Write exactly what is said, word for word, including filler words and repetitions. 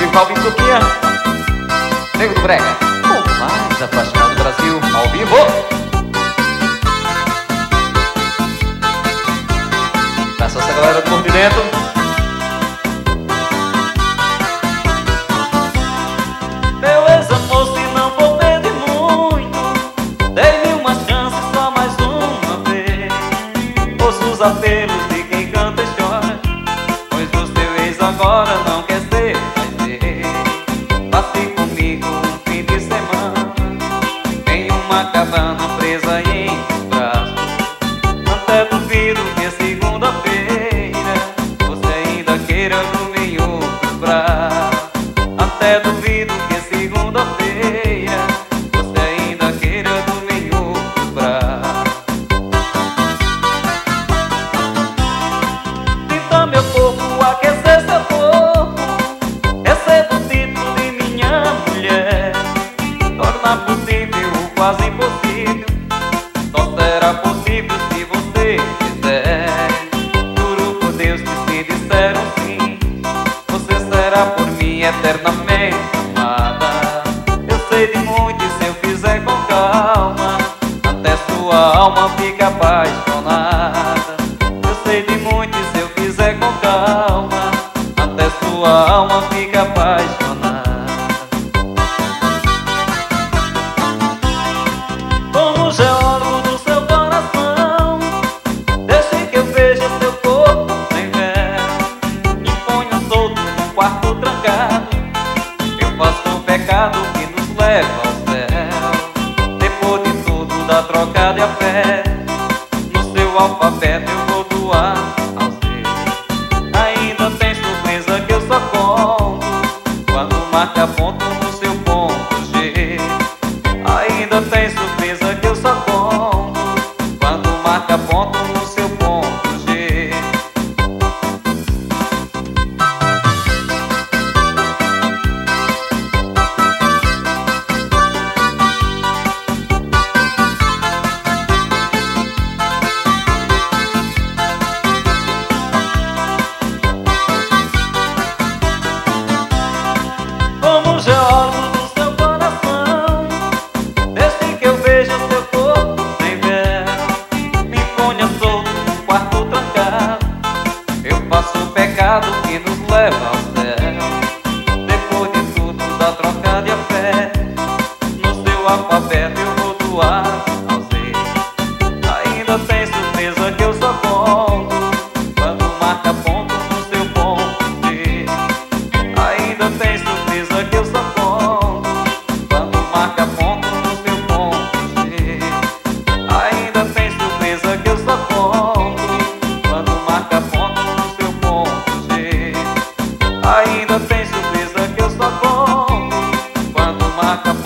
Calvin Tuquinha, Nego do Brega, o mais apaixonado do Brasil, ao vivo. Peço essa galera do Morro de Dentro. Meu ex-amor, se não for pedir muito, dei-me uma chance, só mais uma vez. Ouço os apelos de quem canta e chora, pois o seu ex agora não quer ser mais ele. Passe comigo um fim de semana em uma cabana presa em um braço. Até duvido que segunda-feira você ainda queira dormir em outro braço. Até duvido que segunda-feira você ainda queira dormir em outro braço. Sinta meu corpo, aquecer seu corpo, esse é o título de minha mulher. Torna possível o quase impossível, só será possível se você quiser. Juro por Deus que se disseram sim, você será por mim eternamente amada. Eu sei de muito e se eu fizer com calma, até sua alma fica apaixonada. Eu sei de muito e se eu fizer com calma, até sua alma fica apaixonada. Como geólogo do seu coração, deixe que eu veja seu corpo sem véu. Me ponho solto num quarto trancado, eu faço um pecado que nos leva ao céu. Depois de tudo da troca de afeto, no seu alfabeto eu vou doar ao seu. Ainda tem surpresa que eu só conto quando marca ponto no seu ponto G. Ainda tem surpresa que eu só conto quando marca ponto no seu ponto G. Como geólogo do seu coração, deixe que eu veja seu corpo sem véu. Me ponha solto num quarto trancado, eu faço o pecado que nos leva ao céu. Depois de tudo da troca de afeto, no seu alfabeto eu vou doar ao Z. Ainda tem surpresa que eu só conto quando marca ponto no seu ponto G. Ainda tem surpresa que eu só conto quando marca ponto no seu ponto G. Ainda tem surpresa que eu só conto quando marca ponto no seu ponto G. Ainda tem surpresa que eu só conto quando marca